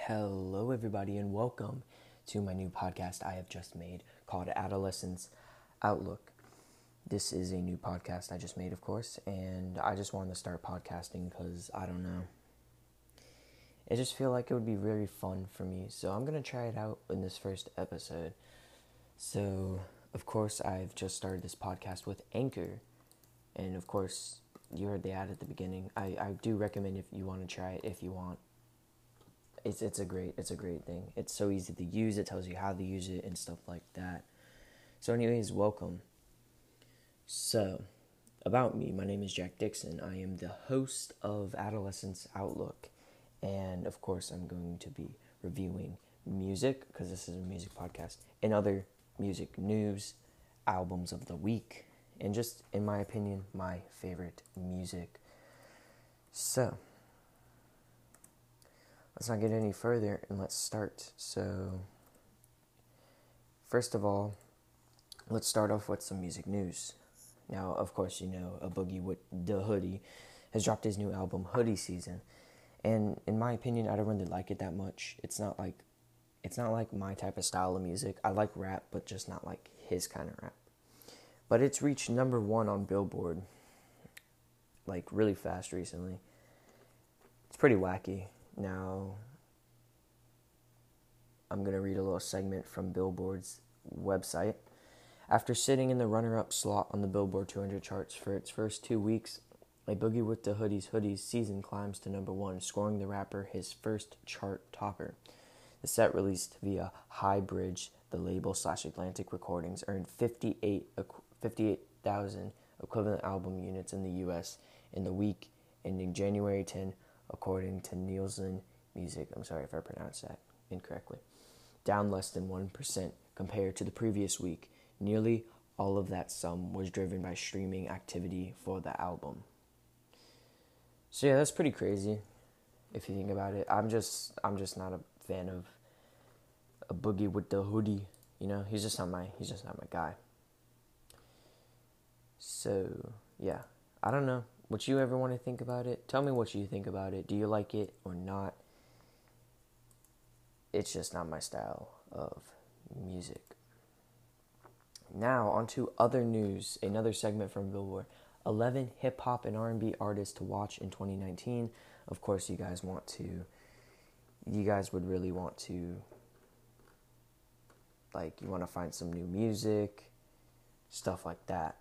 Hello, everybody, and welcome to my new podcast I have just made called Adolescence Outlook. This is a new podcast I just made, of course, and I just wanted to start podcasting because I don't know. I just feel like it would be very fun for me, so I'm going to try it out in this first episode. So, of course, I've just started this podcast with Anchor, and of course, you heard the ad at the beginning. I do recommend if you want to try it if you want. It's a great thing. It's so easy to use. It tells you how to use it and stuff like that. So anyways, welcome. So, about me, my name is Jack Dixon. I am the host of Adolescence Outlook. And of course, I'm going to be reviewing music, because this is a music podcast, and other music news, albums of the week, and just, in my opinion, my favorite music. So, let's not get any further and let's start. So, first of all, let's start off with some music news. Now, of course, you know, A Boogie with Da Hoodie has dropped his new album, Hoodie Season. And in my opinion, I don't really like it that much. It's not like my type of style of music. I like rap, but just not like his kind of rap. But it's reached number 1 on Billboard, like really fast recently. It's pretty wacky. Now, I'm going to read a little segment from Billboard's website. After sitting in the runner-up slot on the Billboard 200 charts for its first 2 weeks, A Boogie with Da Hoodie's season climbs to number 1, scoring the rapper his first chart topper. The set, released via Highbridge, the label/Atlantic Recordings, earned 58,000 equivalent album units in the U.S. in the week ending January 10, according to Nielsen Music. I'm sorry if I pronounced that incorrectly. Down less than 1% compared to the previous week. Nearly all of that sum was driven by streaming activity for the album. So yeah, that's pretty crazy if you think about it. I'm just not a fan of A Boogie with Da Hoodie. You know, he's just not my guy. So yeah, I don't know. Would you ever want to think about it? Tell me what you think about it. Do you like it or not? It's just not my style of music. Now, on to other news. Another segment from Billboard. 11 hip-hop and R&B artists to watch in 2019. Of course, you guys would really want to, like, you want to find some new music, stuff like that.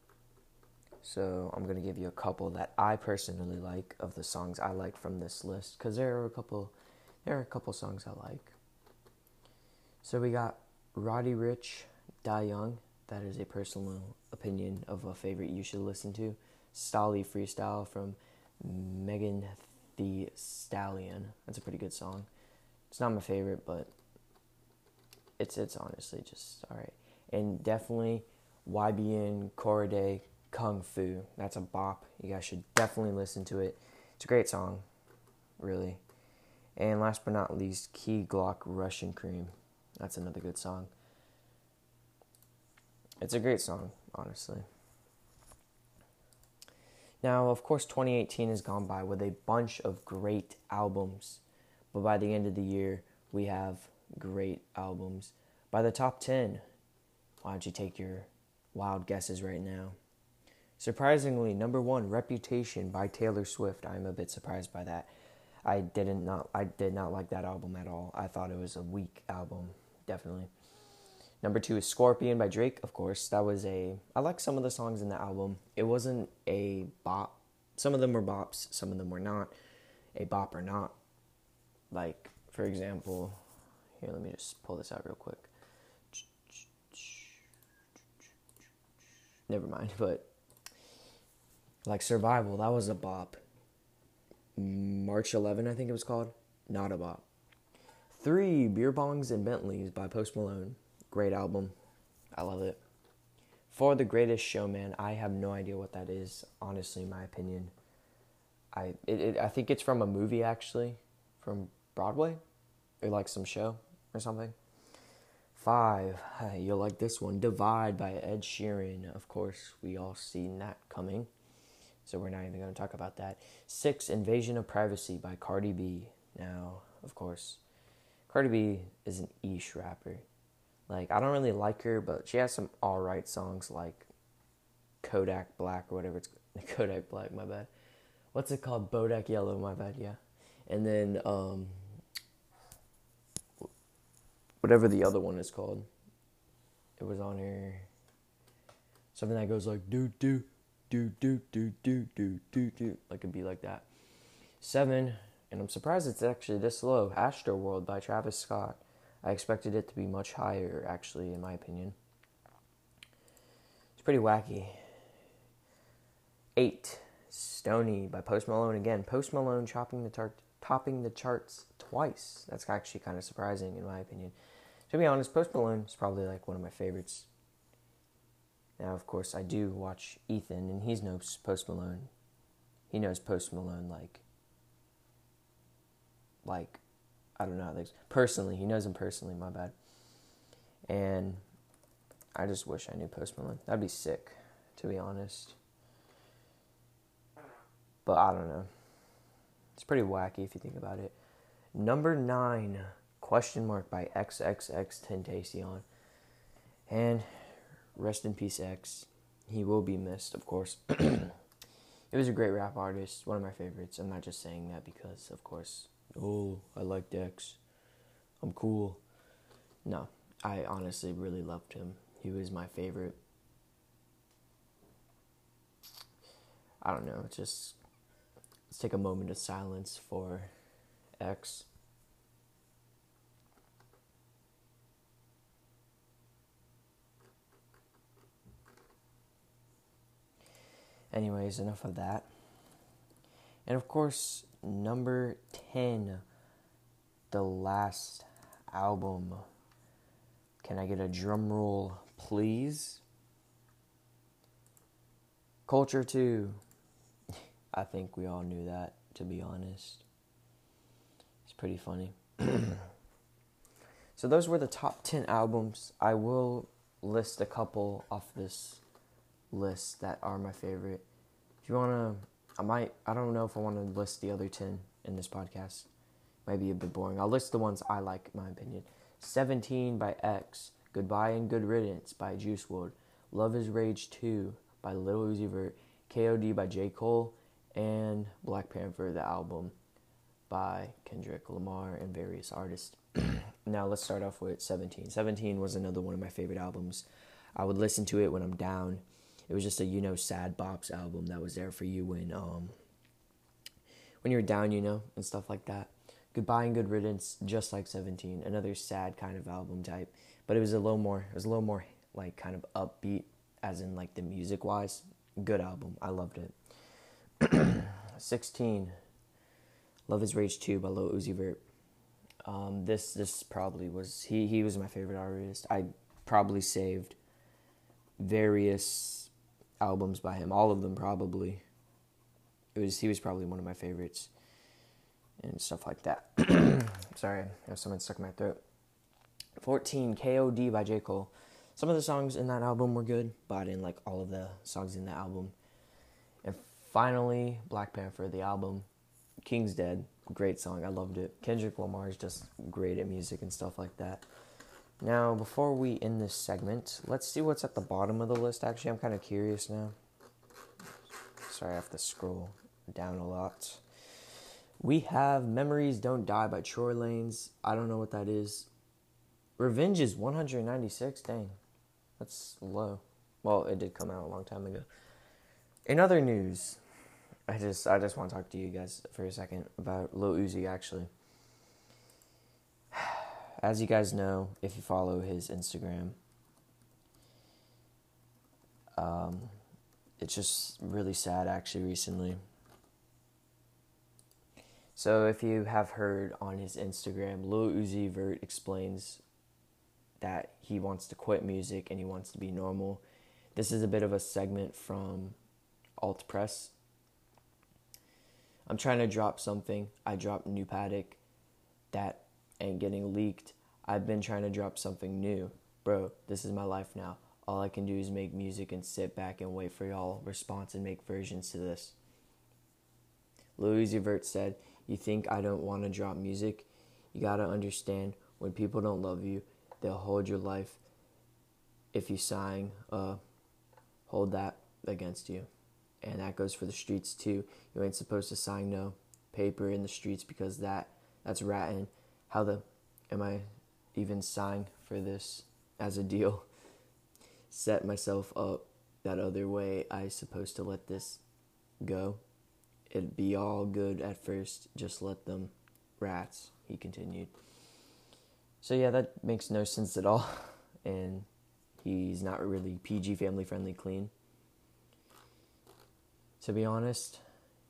So I'm going to give you a couple that I personally like of the songs I like from this list, because there are a couple songs I like. So we got Roddy Ricch, Die Young. That is a personal opinion of a favorite you should listen to. Stolly Freestyle from Megan Thee Stallion. That's a pretty good song. It's not my favorite, but it's honestly just alright. And definitely YBN Corriday Kung Fu. That's a bop. You guys should definitely listen to it. It's a great song, really. And last but not least, Key Glock Russian Cream. That's another good song. It's a great song, honestly. Now, of course, 2018 has gone by with a bunch of great albums. But by the end of the year, we have great albums. By the top 10, why don't you take your wild guesses right now? Surprisingly, number 1, Reputation by Taylor Swift. I'm a bit surprised by that. I did not like that album at all. I thought it was a weak album, definitely. Number 2 is Scorpion by Drake, of course. I like some of the songs in the album. It wasn't a bop. Some of them were bops, some of them were not. A bop or not. Like, for example, here, let me just pull this out real quick. Never mind, but like Survival, that was a bop. March 11, I think it was called. Not a bop. 3, Beer Bongs and Bentleys by Post Malone. Great album. I love it. 4, The Greatest Showman. I have no idea what that is, honestly, in my opinion. I think it's from a movie, actually, from Broadway, or like some show or something. 5, you'll like this one, Divide by Ed Sheeran. Of course, we all seen that coming, so we're not even going to talk about that. 6, Invasion of Privacy by Cardi B. Now, of course, Cardi B is an ish rapper. Like, I don't really like her, but she has some alright songs like Kodak Black or whatever it's Kodak Black, my bad. What's it called? Bodak Yellow, my bad, yeah. And then whatever the other one is called. It was on her something that goes like do do do do do do do do do, like it'd be like that. 7, and I'm surprised it's actually this low. Astroworld by Travis Scott. I expected it to be much higher, actually, in my opinion. It's pretty wacky. 8, Stoney by Post Malone again. Post Malone topping the charts twice. That's actually kind of surprising, in my opinion. To be honest, Post Malone is probably like one of my favorites. Now, of course, I do watch Ethan, and he knows Post Malone. He knows Post Malone like I don't know, personally. He knows him personally, my bad. And I just wish I knew Post Malone. That'd be sick, to be honest. But I don't know. It's pretty wacky if you think about it. Number 9, Question Mark by XXXTentacion. And rest in peace, X. He will be missed, of course. It was a great rap artist, one of my favorites. I'm not just saying that because, of course, I liked X. I'm cool. No, I honestly really loved him. He was my favorite. I don't know, let's take a moment of silence for X. Anyways, enough of that. And of course, number 10, the last album. Can I get a drum roll, please? Culture 2. I think we all knew that, to be honest. It's pretty funny. So those were the top 10 albums. I will list a couple off this list that are my favorite. If you want to, I don't know if I want to list the other 10 in this podcast. Might be a bit boring. I'll list the ones I like, in my opinion. 17 by X. Goodbye and Good Riddance by Juice WRLD. Love is Rage 2 by Lil Uzi Vert. KOD by J. Cole. And Black Panther, the album, by Kendrick Lamar and various artists. Now let's start off with 17. 17 was another one of my favorite albums. I would listen to it when I'm down. It was just a, sad bops album that was there for you when you're down, and stuff like that. Goodbye and Good Riddance, just like 17, another sad kind of album type. But it was a little more like kind of upbeat, as in like the music wise. Good album. I loved it. 16, Love is Rage 2 by Lil Uzi Vert. This probably was, he was my favorite artist. I probably saved various albums by him, all of them probably. He was probably one of my favorites and stuff like that. Sorry, I have something stuck in my throat. 14, KOD by J. Cole. Some of the songs in that album were good, but I didn't like all of the songs in the album. And finally, Black Panther, the album, King's Dead. Great song, I loved it. Kendrick Lamar is just great at music and stuff like that. Now, before we end this segment, let's see what's at the bottom of the list. Actually, I'm kind of curious now. Sorry, I have to scroll down a lot. We have Memories Don't Die by Tory Lanez. I don't know what that is. Revenge is 196. Dang, that's low. Well, it did come out a long time ago. In other news, I just want to talk to you guys for a second about Lil Uzi, actually. As you guys know, if you follow his Instagram, it's just really sad, actually, recently. So if you have heard on his Instagram, Lil Uzi Vert explains that he wants to quit music and he wants to be normal. This is a bit of a segment from Alt Press. I'm trying to drop something. I dropped New Paddock. That ain't getting leaked. I've been trying to drop something new. Bro, this is my life now. All I can do is make music and sit back and wait for y'all response and make versions to this. Lil Uzi Vert said, "You think I don't want to drop music? You gotta understand When people don't love you, they'll hold your life. If you sign, hold that against you. And that goes for the streets too. You ain't supposed to sign no paper in the streets because that's ratting. Am I even signed for this as a deal? Set myself up that other way. I supposed to let this go. It'd be all good at first. Just let them rats, he continued. So yeah, that makes no sense at all. And he's not really PG, family friendly, clean. To be honest,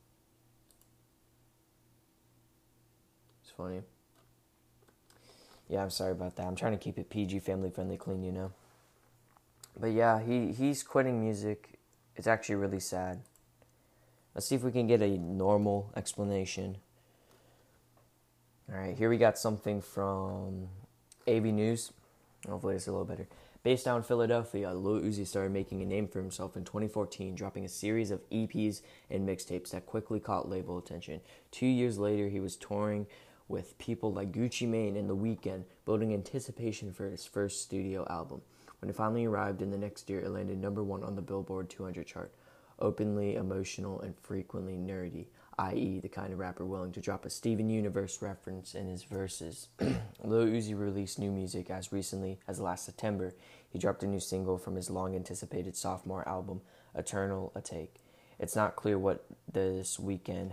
it's funny. Yeah, I'm sorry about that. I'm trying to keep it PG, family friendly, clean, you know. But yeah, he's quitting music. It's actually really sad. Let's see if we can get a normal explanation. All right, here we got something from AV News. Hopefully it's a little better. Based out in Philadelphia, Lil Uzi started making a name for himself in 2014, dropping a series of EPs and mixtapes that quickly caught label attention. 2 years later, he was touring with people like Gucci Mane and The Weeknd, building anticipation for his first studio album. When it finally arrived in the next year, it landed number 1 on the Billboard 200 chart. Openly emotional and frequently nerdy, i.e. the kind of rapper willing to drop a Steven Universe reference in his verses. Lil Uzi released new music as recently as last September. He dropped a new single from his long-anticipated sophomore album, Eternal A Take. It's not clear what this weekend's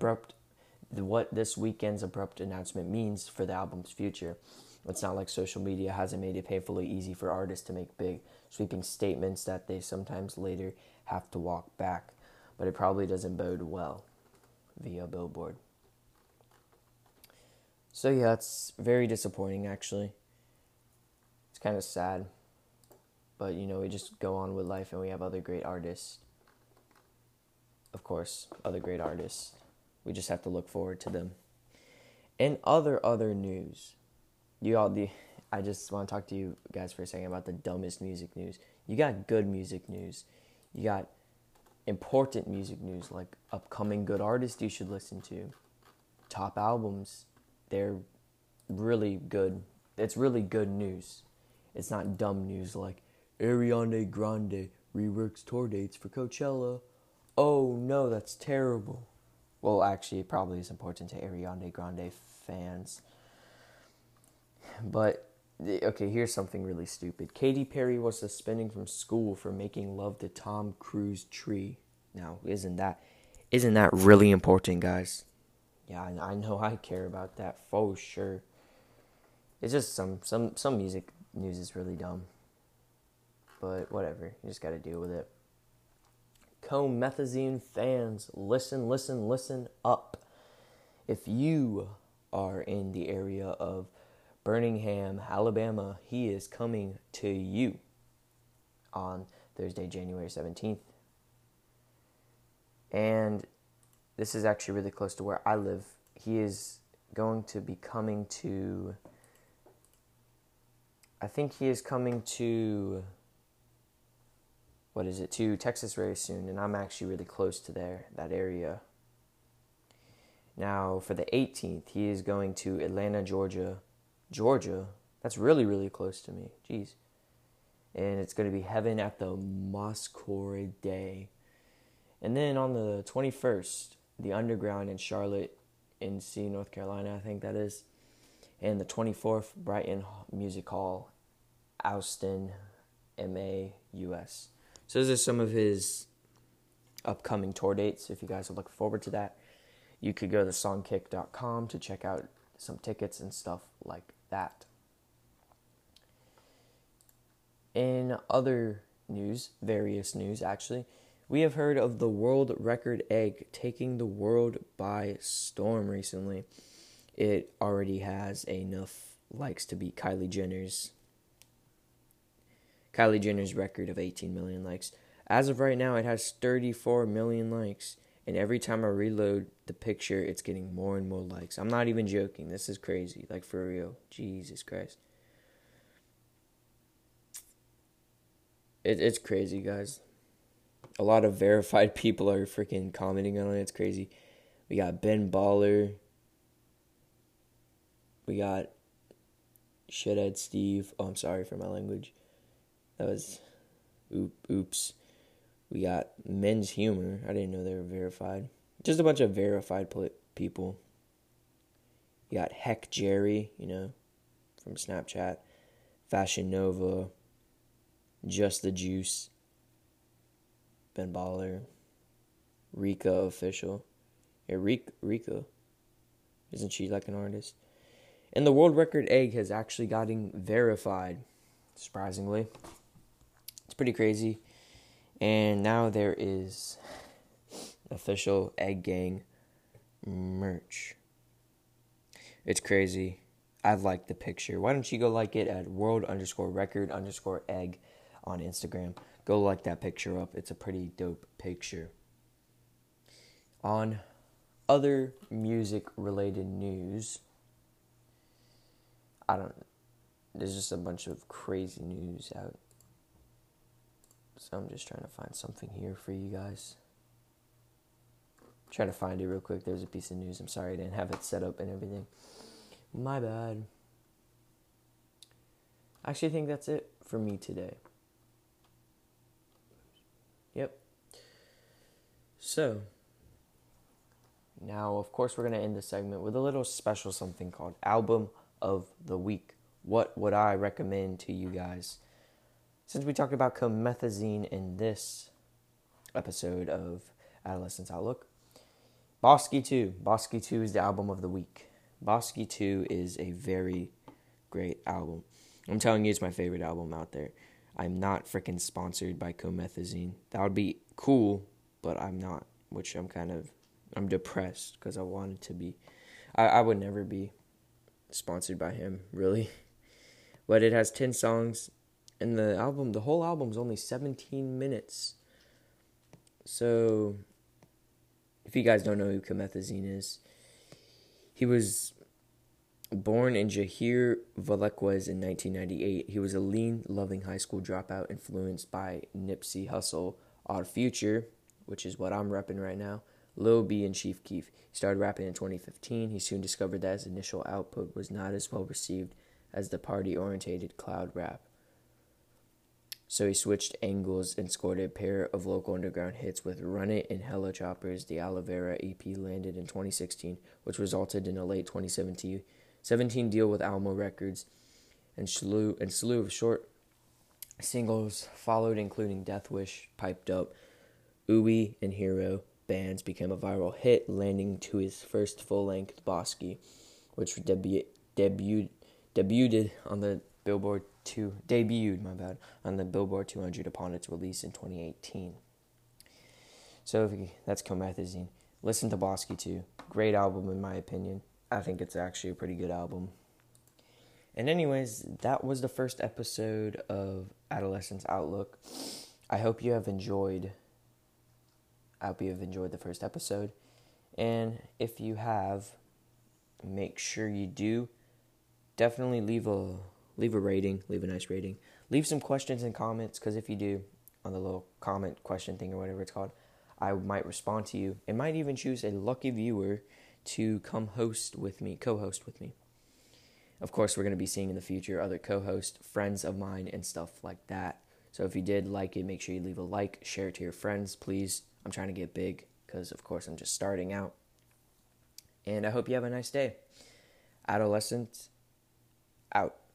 abrupt announcement means for the album's future. It's not like social media hasn't made it painfully easy for artists to make big, sweeping statements that they sometimes later have to walk back, but it probably doesn't bode well via Billboard. So yeah, it's very disappointing actually. It's kind of sad, but you know, we just go on with life and we have other great artists. Of course, other great artists. We just have to look forward to them. In other news, I just want to talk to you guys for a second about the dumbest music news. You got good music news. You got important music news, like upcoming good artists you should listen to. Top albums, they're really good. It's really good news. It's not dumb news like Ariana Grande reworks tour dates for Coachella. Oh no, that's terrible. Well, actually, it probably is important to Ariana Grande fans. But, okay, here's something really stupid. Katy Perry was suspended from school for making love to Tom Cruise tree. Now, isn't that really important, guys? Yeah, I know I care about that for sure. It's just some music news is really dumb. But whatever, you just gotta deal with it. Comethazine fans, listen up. If you are in the area of Birmingham, Alabama, he is coming to you on Thursday, January 17th. And this is actually really close to where I live. He is going to be coming to, I think he is coming to, to Texas very soon. And I'm actually really close to that area. Now, for the 18th, he is going to Atlanta, Georgia. That's really, really close to me. Jeez. And it's going to be Heaven at the Masquerade. And then on the 21st, the Underground in Charlotte, NC, North Carolina, I think that is. And the 24th, Brighton Music Hall, Austin, MA, US. So those are some of his upcoming tour dates. If you guys are looking forward to that, you could go to songkick.com to check out some tickets and stuff like that. In other news, various news actually, we have heard of the world record egg taking the world by storm recently. It already has enough likes to beat Kylie Jenner's record of 18 million likes. As of right now, it has 34 million likes. And every time I reload the picture, it's getting more and more likes. I'm not even joking. This is crazy. Like, for real. Jesus Christ. It's crazy, guys. A lot of verified people are freaking commenting on it. It's crazy. We got Ben Baller. We got Shithead Steve. Oh, I'm sorry for my language. That was oops. We got Men's Humor. I didn't know they were verified. Just a bunch of verified people. You got Heck Jerry, from Snapchat. Fashion Nova. Just the Juice. Ben Baller. Rika Official. Yeah, Rika. Isn't she like an artist? And the world record egg has actually gotten verified, surprisingly. It's pretty crazy. And now there is official Egg Gang merch. It's crazy. I like the picture. Why don't you go like it at world_record_egg on Instagram. Go like that picture up. It's a pretty dope picture. On other music-related news, there's just a bunch of crazy news out. So I'm just trying to find something here for you guys. Try to find it real quick. There's a piece of news. I'm sorry I didn't have it set up and everything. My bad. I actually think that's it for me today. Yep. So, now of course we're going to end the segment with a little special something called Album of the Week. What would I recommend to you guys? Since we talked about Comethazine in this episode of Adolescence Outlook, Bosky 2. Bosky 2 is the album of the week. Bosky 2 is a very great album. I'm telling you, it's my favorite album out there. I'm not freaking sponsored by Comethazine. That would be cool, but I'm not, which I'm depressed because I wanted to be. I would never be sponsored by him, really. But it has 10 songs. And the whole album is only 17 minutes. So, if you guys don't know who Comethazine is, he was born in Jahir, Valequez in 1998. He was a lean, loving high school dropout influenced by Nipsey Hussle, Odd Future, which is what I'm repping right now, Lil B, and Chief Keef. He started rapping in 2015. He soon discovered that his initial output was not as well received as the party-orientated cloud rap. So he switched angles and scored a pair of local underground hits with Run It and Hella Choppers. The Aloe Vera EP landed in 2016, which resulted in a late 2017 deal with Alamo Records, and slew of short singles followed, including Death Wish, Piped Up, Ooey, and Hero. Bands became a viral hit, landing to his first full-length Bosky, which debuted on the Billboard 200 upon its release in 2018. So that's Comethazine. Listen to Bosky 2. Great album in my opinion. I think it's actually a pretty good album. And anyways, that was the first episode of Adolescence Outlook. I hope you have enjoyed the first episode. And if you have, make sure you do definitely leave a rating, leave a nice rating. Leave some questions and comments, because if you do, on the little comment question thing or whatever it's called, I might respond to you. It might even choose a lucky viewer to come co-host with me. Of course, we're going to be seeing in the future other co-hosts, friends of mine, and stuff like that. So if you did like it, make sure you leave a like, share it to your friends, please. I'm trying to get big, because of course I'm just starting out. And I hope you have a nice day. Adolescence out.